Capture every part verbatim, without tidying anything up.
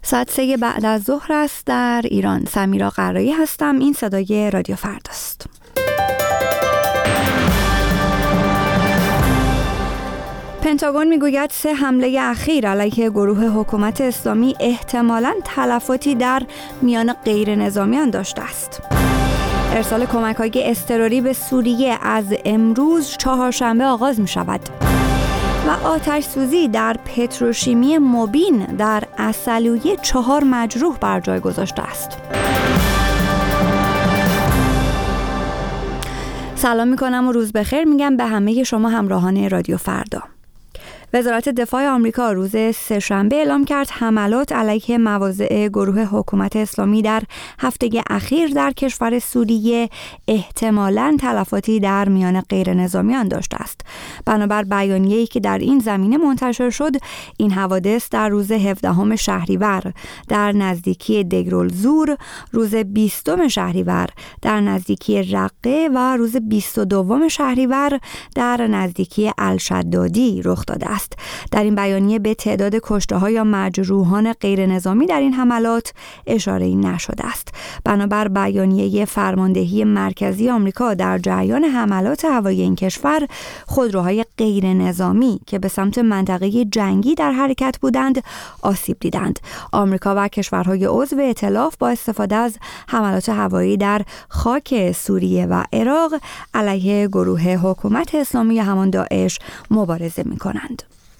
ساعت سه بعد از ظهر است در ایران. سمیرا قرایی هستم. این صدای رادیو فرداست. پنتاگون میگوید سه حمله اخیر علیه گروه حکومت اسلامی احتمالاً تلفاتی در میان غیر نظامیان داشته است. ارسال کمک‌های اضطراری به سوریه از امروز چهارشنبه آغاز می شود و آتش سوزی در پتروشیمی موبین در عسلویه چهار مجروح بر جای گذاشته است. سلام میکنم و روز بخیر میگم به همه شما همراهان رادیو فردا. وزارت دفاع آمریکا روز سه‌شنبه اعلام کرد حملات علیه مواضع گروه حکومت اسلامی در هفته اخیر در کشور سوریه احتمالاً تلفاتی در میان غیر نظامیان داشته است. بنابر بیانیه‌ای که در این زمینه منتشر شد، این حوادث در روز هفدهم شهریور در نزدیکی دگرالزور، روز بیستم شهریور در نزدیکی رقه و روز بیست و دوم شهریور در نزدیکی الشدادی رخ داده است. در این بیانیه به تعداد کشته‌ها یا مجروحان غیر نظامی در این حملات اشاره‌ای نشده است. بنابر بیانیه فرماندهی مرکزی آمریکا در جریان حملات هوایی این کشور، خودروهای غیر نظامی که به سمت منطقه جنگی در حرکت بودند آسیب دیدند. آمریکا و کشورهای عضو ائتلاف با استفاده از حملات هوایی در خاک سوریه و عراق علیه گروه حکومت اسلامی همان داعش مبارزه می‌کنند.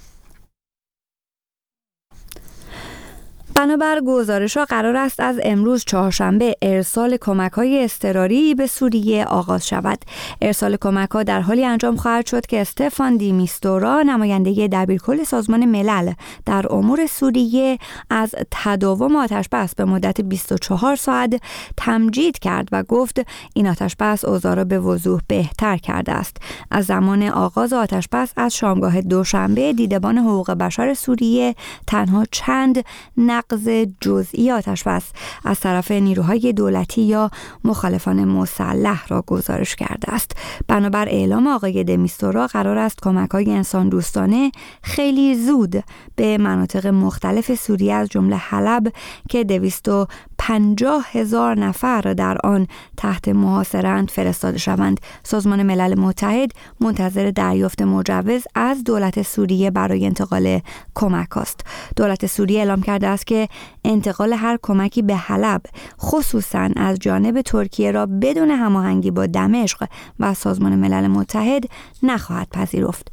بنابر گزارش‌ها قرار است از امروز چهارشنبه ارسال کمک‌های اضطراری به سوریه آغاز شود. ارسال کمک‌ها در حالی انجام خواهد شد که استفان دی میستورا، نماینده دبیرکل سازمان ملل در امور سوریه، از تداوم آتش‌بس به مدت بیست و چهار ساعت تمجید کرد و گفت این آتش‌بس اوضاع را به وضوح بهتر کرده است. از زمان آغاز آتش‌بس از شامگاه دوشنبه، دیدبان حقوق بشر سوریه تنها چند نقض جزئی آتش‌بس از طرف نیروهای دولتی یا مخالفان مسلح را گزارش کرده است. بنابر اعلام آقای دمیستورا قرار است کمک‌های انسان دوستانه خیلی زود به مناطق مختلف سوریه از جمله حلب که دویست و پنجاه هزار نفر در آن تحت محاصره‌اند فرستاده شوند. سازمان ملل متحد منتظر دریافت مجوز از دولت سوریه برای انتقال کمک است. دولت سوریه اعلام کرده است که انتقال هر کمکی به حلب، خصوصاً از جانب ترکیه، را بدون هماهنگی با دمشق و سازمان ملل متحد نخواهد پذیرفت.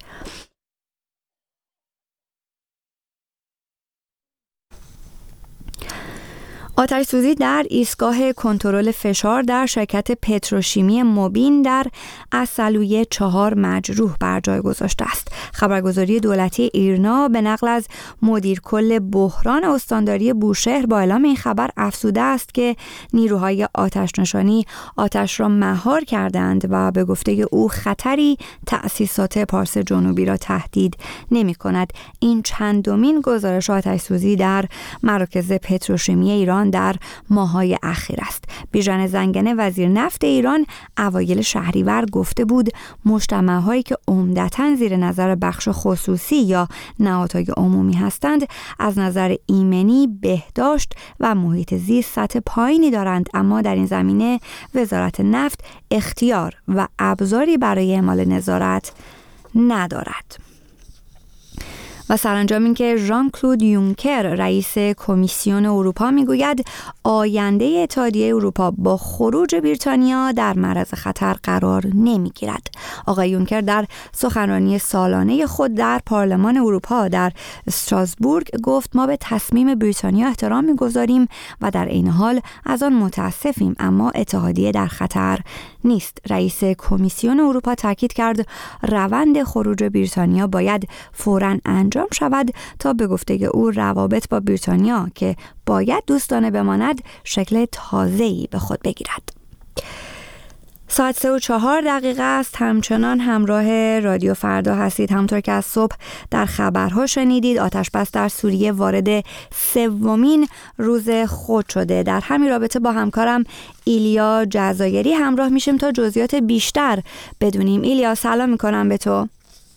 آتش سوزی در ایستگاه کنترل فشار در شرکت پتروشیمی موبین در عسلویه چهار مجروح بر جای گذاشته است. خبرگزاری دولتی ایرنا به نقل از مدیر کل بحران استانداری بوشهر با اعلام این خبر افزوده است که نیروهای آتش نشانی آتش را مهار کردند و به گفته او خطری تأسیسات پارس جنوبی را تهدید نمی کند. این چندمین گزارش آتش سوزی در مراکز پتروشیمی ایران در ماه‌های اخیر است. بیژن زنگنه وزیر نفت ایران اوایل شهریور گفته بود مجتمع‌هایی که عمدتاً زیر نظر بخش خصوصی یا نهادهای عمومی هستند از نظر ایمنی، بهداشت و محیط زیست سطح پایینی دارند، اما در این زمینه وزارت نفت اختیار و ابزاری برای اعمال نظارت ندارد. و سرانجام این که ژان کلود یونکر رئیس کمیسیون اروپا میگوید آینده اتحادیه اروپا با خروج بریتانیا در معرض خطر قرار نمیگیرد. آقای یونکر در سخنرانی سالانه خود در پارلمان اروپا در استراسبورگ گفت ما به تصمیم بریتانیا احترام میگذاریم و در این حال از آن متاسفیم، اما اتحادیه در خطر نیست. رئیس کمیسیون اروپا تاکید کرد روند خروج بریتانیا باید فوراً انجام شود تا به گفته او روابط با بریتانیا که باید دوستانه بماند شکل تازه‌ای به خود بگیرد. ساعت سه و چهار دقیقه است. همچنان همراه رادیو فردا هستید. همونطور که از صبح در خبرها شنیدید، آتش‌بس در سوریه وارد سومین روز خود شده. در همین رابطه با همکارم ایلیا جزایری همراه میشیم تا جزئیات بیشتر بدونیم. ایلیا، سلام میکنم به تو.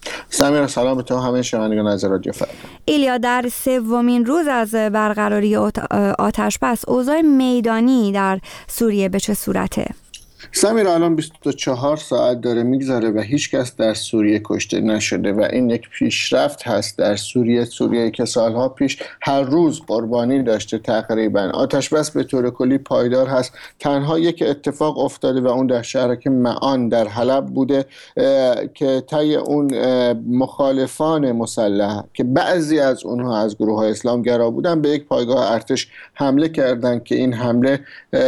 سمیرا سلام به تو همه شنوندگان از رادیو فردا. ایلیا، در سومین روز از برقراری آتش بس اوضاع میدانی در سوریه به چه صورته؟ سمیرا الان بیست و چهار ساعت داره میگذره و هیچ کس در سوریه کشته نشده و این یک پیشرفت هست در سوریه. سوریه که سالها پیش هر روز قربانی داشته تقریبا. آتش بس به طور کلی پایدار هست. تنها یک اتفاق افتاده و اون در شهرک معان در حلب بوده که طی اون مخالفان مسلح که بعضی از اونها از گروه های اسلامگرا بودن به یک پایگاه ارتش حمله کردند که این حمله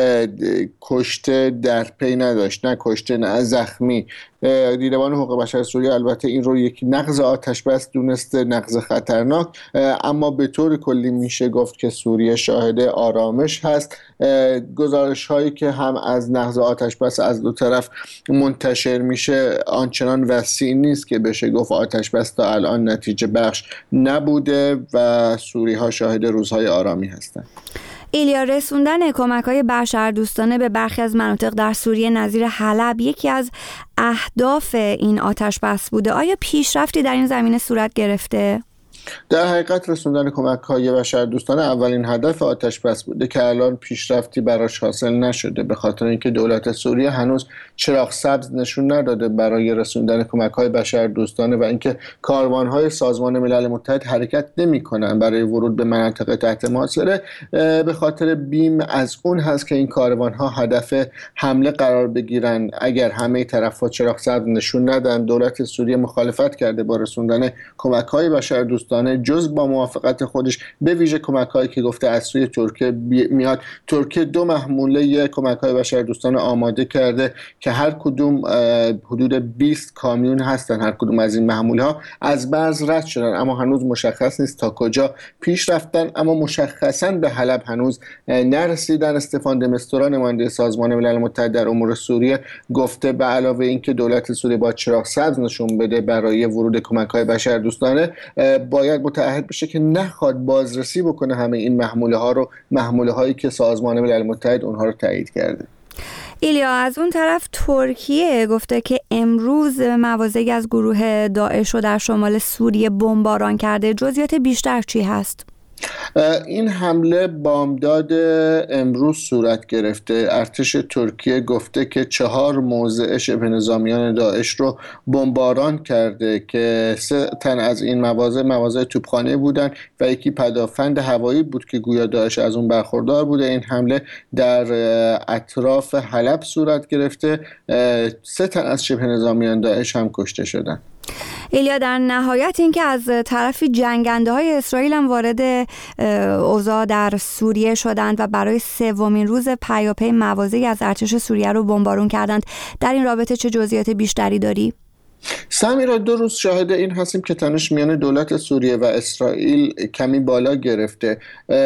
کشته در پی نداشت، نه کشته نه زخمی. دیدبان حقوق بشر سوریه البته این رو یک نقض آتش بس دونسته، نقض خطرناک، اما به طور کلی میشه گفت که سوریه شاهد آرامش هست. گزارش هایی که هم از نقض آتش بس از دو طرف منتشر میشه آنچنان وسیع نیست که بشه گفت آتش بس تا الان نتیجه بخش نبوده و سوری ها شاهد روزهای آرامی هستند. ایلیا، رسوندن کمک‌های بشردوستانه به برخی از مناطق در سوریه نظیر حلب یکی از اهداف این آتش بس بوده. آیا پیشرفتی در این زمینه صورت گرفته؟ در حقیقت رسوندن کمک‌های بشردوستانه اولین هدف آتش بس بوده که الان پیشرفتی براش حاصل نشده، به خاطر اینکه دولت سوریه هنوز چراغ سبز نشون نداده برای رسوندن کمک‌های بشردوستانه و اینکه کاروان‌های سازمان ملل متحد حرکت نمی‌کنن برای ورود به مناطق تحت محاصره. به خاطر بیم از اون هست که این کاروان‌ها هدف حمله قرار بگیرن. اگر همه طرف‌ها چراغ سبز نشون ندن، دولت سوریه مخالفت کرده با رسوندن کمک‌های بشردوستانه جز با موافقت خودش، به ویژه کمک‌هایی که گفته از سوی ترکیه میاد. ترکیه دو محموله کمک‌های بشردوستانه آماده کرده که هر کدوم حدود بیست کامیون هستن. هر کدوم از این محموله‌ها از بعض رد شدن اما هنوز مشخص نیست تا کجا پیش رفتن، اما مشخصاً به حلب هنوز نرسیدن. استفان د میستورا نماینده سازمان ملل متحد در امور سوریه گفته به علاوه اینکه دولت سوریه با چراغ سبز نشون بده برای ورود کمک‌های بشردوستانه، باید متعهد بشه که نخواد بازرسی بکنه همه این محموله ها رو، محموله هایی که سازمان ملل متحد اونها رو تایید کرده. ایلیا، از اون طرف ترکیه گفته که امروز مواضعی از گروه داعش رو در شمال سوریه بمباران کرده. جزئیات بیشتر چی هست؟ این حمله بامداد امروز صورت گرفته. ارتش ترکیه گفته که چهار موضع شبه نظامیان داعش رو بمباران کرده که سه تن از این مواضع مواضع توپخانه بودن و یکی پدافند هوایی بود که گویا داعش از اون برخوردار بوده. این حمله در اطراف حلب صورت گرفته. سه تن از شبه نظامیان داعش هم کشته شدن. ایلیا، در نهایت اینکه از طرفی جنگنده های اسرائیل هم وارد اوضاع در سوریه شدند و برای سومین روز پیاپی مواضعی از ارتش سوریه رو بمبارون کردند، در این رابطه چه جزئیات بیشتری داری؟ سمیرا، دو روز شاهد این هستیم که تنش میان دولت سوریه و اسرائیل کمی بالا گرفته.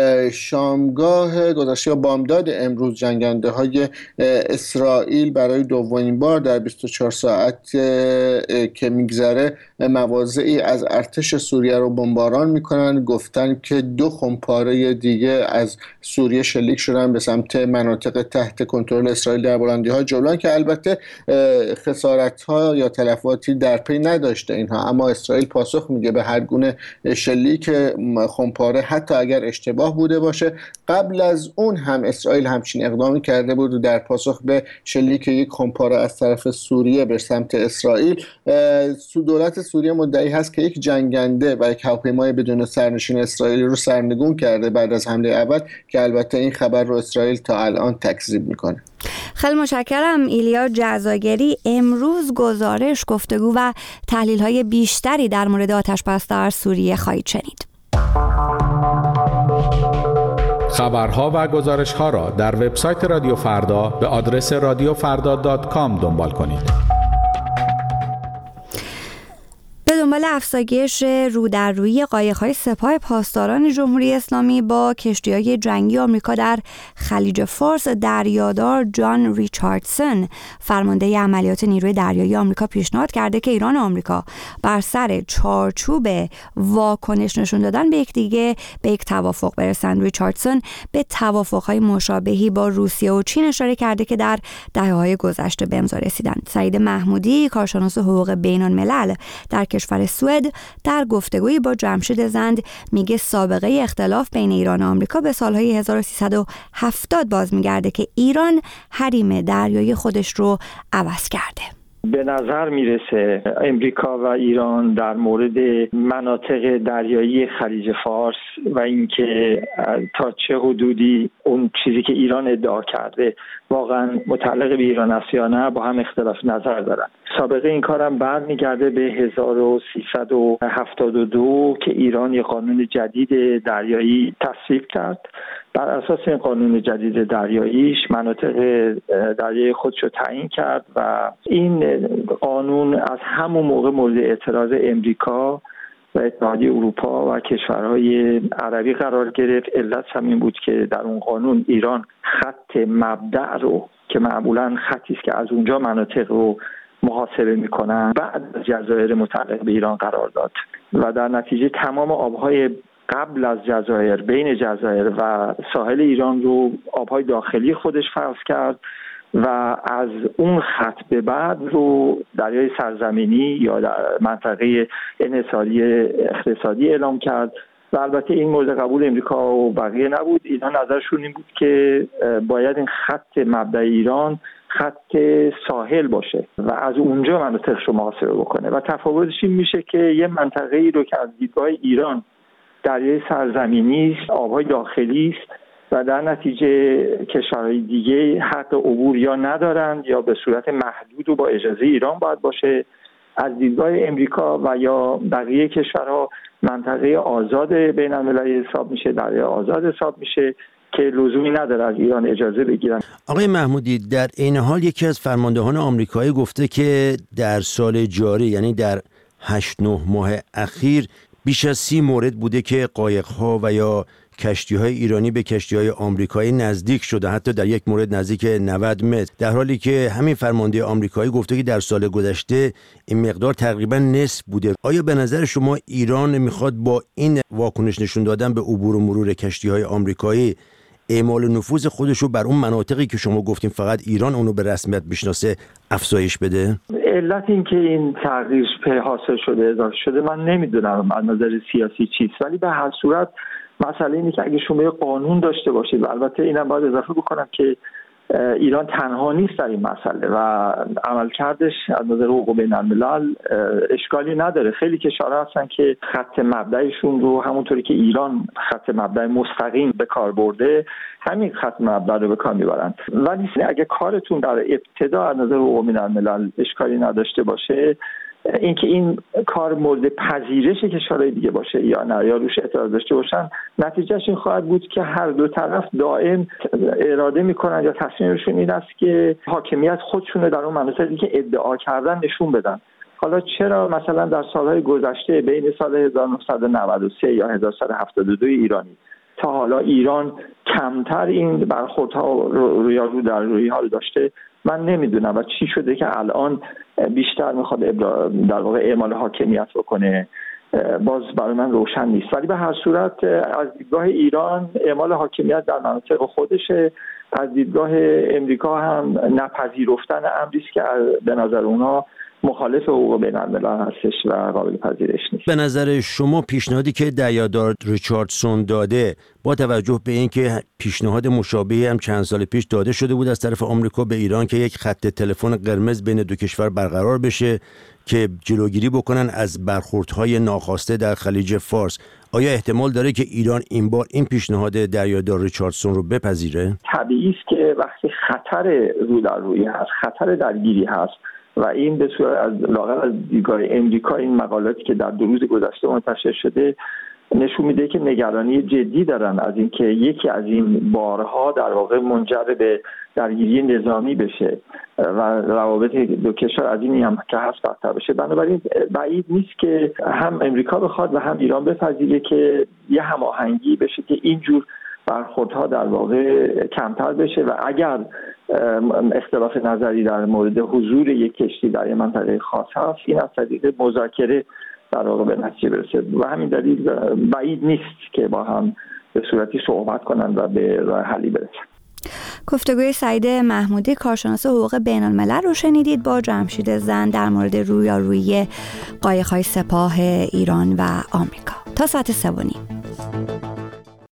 شامگاه گذشته یا بامداد امروز جنگنده های اسرائیل برای دومین بار در بیست و چهار ساعت که میگذره مواضعی از ارتش سوریه رو بمباران میکنن. گفتن که دو خمپاره دیگه از سوریه شلیک شدن به سمت مناطق تحت کنترل اسرائیل در بلندی های جولان که البته خسارت ها یا تلفات در پی نداشته اینها، اما اسرائیل پاسخ میگه به هر گونه شلیک خمپاره حتی اگر اشتباه بوده باشه. قبل از اون هم اسرائیل همچین اقدامی کرده بود در پاسخ به شلیک یک خمپاره از طرف سوریه به سمت اسرائیل. دولت سوریه مدعی هست که یک جنگنده و یک هواپیمای بدون سرنشین اسرائیلی رو سرنگون کرده بعد از حمله اول، که البته این خبر رو اسرائیل تا الان تکذیب میکنه. خیلی متشکرم ایلیا جزاگری. امروز گزارش، گفتگو و تحلیل‌های بیشتری در مورد آتش بس در سوریه خواهید شنید. خبرها و گزارش‌ها را در وبسایت رادیو فردا به آدرس رادیو فردا دات کام دنبال کنید. به دنبال افزایش رودررویی قایق‌های سپاه پاسداران جمهوری اسلامی با کشتی‌های جنگی آمریکا در خلیج فارس، دریادار جان ریچاردسون فرمانده عملیات نیروی دریایی آمریکا پیشنهاد کرده که ایران و آمریکا بر سر چارچوب واکنش نشون دادن به یکدیگه به یک توافق برسند. ریچاردسون به توافق‌های مشابهی با روسیه و چین اشاره کرده که در دهه‌های گذشته به امضا رسیدند. سعید محمودی، کارشناس حقوق بین‌الملل در کشور کشور سوئد در گفتگویی با جمشید زند میگه سابقه اختلاف بین ایران و آمریکا به سالهای هزار و سیصد و هفتاد باز میگرده که ایران حریم دریایی خودش رو عوض کرده. به نظر میرسه امریکا و ایران در مورد مناطق دریایی خلیج فارس و اینکه تا چه حدودی اون چیزی که ایران ادعا کرده واقعا متعلق به ایران است یا نه با هم اختلاف نظر دارن. سابقه این کارم برمیگرده به هزار و سیصد و هفتاد و دو که ایران یک قانون جدید دریایی تصویب کرد. بر اساس این قانون جدید دریاییش مناطق دریایی خودشو تعیین کرد و این قانون از همون موقع مورد اعتراض امریکا و اتحادیه اروپا و کشورهای عربی قرار گرفت. علت همین بود که در اون قانون ایران خط مبدأ رو که معمولاً خطی است که از اونجا مناطق رو محاسبه میکنن بعد از جزایر متعلق به ایران قرار داد و در نتیجه تمام آبهای قبل از جزایر بین جزایر و ساحل ایران رو آبهای داخلی خودش فرض کرد و از اون خط به بعد رو دریای سرزمینی یا در منطقه انحصاری اقتصادی اعلام کرد و البته این مورد قبول امریکا و بقیه نبود. اینا نظرشون این بود که باید این خط مبدأ ایران خط ساحل باشه و از اونجا مناطقش رو محاسبه بکنه و تفاوتش این میشه که یه منطقه ای رو که از دیدگاه ایران دریای سرزمینی است، آبهای داخلی است و در نتیجه کشورهای دیگه حق عبور یا ندارند یا به صورت محدود و با اجازه ایران باید باشه. از دیدگاه امریکا و یا بقیه کشورها منطقه آزاد بین المللی حساب میشه، دریای آزاد حساب میشه که لزومی نداره از ایران اجازه بگیرن. آقای محمودی، در این حال یکی از فرماندهان آمریکایی گفته که در سال جاری یعنی در هشت نه ماه اخیر بیش از سی مورد بوده که قایق‌ها و یا کشتی‌های ایرانی به کشتی‌های آمریکایی نزدیک شده، حتی در یک مورد نزدیک نود متر، در حالی که همین فرمانده آمریکایی گفته که در سال گذشته این مقدار تقریبا نصف بوده. آیا به نظر شما ایران میخواد با این واکنش نشون دادن به عبور و مرور کشتی‌های آمریکایی اعمال نفوذ خودش رو بر اون مناطقی که شما گفتیم فقط ایران اونو به رسمیت میشناسه افزایش بده؟ علت این که این تغییر حاصل شده اضافه شده من نمیدونم از نظر سیاسی چیست، ولی به هر صورت مسئله اینه که اگه شما قانون داشته باشید و البته اینم باید اضافه بکنم که ایران تنها نیست در این مسئله و عملکردش از نظر حقوق بین الملل اشکالی نداره. خیلی کشورها هستن که خط مبدأشون رو همونطوری که ایران خط مبدأ مستقیم به کار برده همین خط مبدأ رو به کار میبرن، ولی اگه کارتون در ابتدا از نظر حقوق بین الملل اشکالی نداشته باشه، اینکه این کار مورد پذیرش کشورهای دیگه باشه یا نه یا روش اعتراض داشته باشن، نتیجهش این خواهد بود که هر دو طرف دائم اراده میکنن یا تصمیمشون این است که حاکمیت خودشونه در اون مناطقی که ادعا کردن نشون بدن. حالا چرا مثلا در سالهای گذشته بین سال هزار و نهصد و نود و سه یا هزار و سیصد و هفتاد و دو ایرانی تا حالا ایران کمتر این برخوردها روی رو در روی حال داشته من نمیدونم و چی شده که الان بیشتر میخواد در واقع اعمال حاکمیت بکنه، باز برای من روشن نیست. ولی به هر صورت از دیدگاه ایران اعمال حاکمیت در مناطق خودشه، از دیدگاه امریکا هم نپذیرفتن امری است که به نظر اونها مخالف حقوق بین الملل هستش و قابل پذیرش نیست. به نظر شما پیشنهادی که دریادار ریچاردسون داده با توجه به اینکه پیشنهاد مشابهی هم چند سال پیش داده شده بود از طرف آمریکا به ایران که یک خط تلفن قرمز بین دو کشور برقرار بشه که جلوگیری بکنن از برخوردهای ناخواسته در خلیج فارس، آیا احتمال داره که ایران این بار این پیشنهاد دریادار ریچاردسون رو بپذیره؟ طبیعی است که وقتی خطر رو در روی هست، خطر درگیری هست و این به صورت از لااقل از دیدگاه امریکا این مقالاتی که در دو روز گذشته منتشر شده نشون میده که نگرانی جدی دارن از اینکه یکی از این بارها در واقع منجر به درگیری نظامی بشه و روابط دو کشور از این هم که هست بدتر بشه. بنابراین بعید نیست که هم امریکا بخواد و هم ایران بپذیره که یه هماهنگی بشه که اینجور برخوردها در واقع کمتر بشه و اگر اختلاف نظری در مورد حضور یک کشتی در یک منطقه خاص هست این از طریق مذاکره در واقع به نتیجه برسه و همین دلیل بعید نیست که با هم به صورتی صحبت کنند و به راه حلی برسن. گفتگوی سعید محمودی کارشناس حقوق بین الملل رو شنیدید با جمشید زند در مورد رویارویی قایق‌های سپاه ایران و آمریکا. تا ساعت سه و نیم.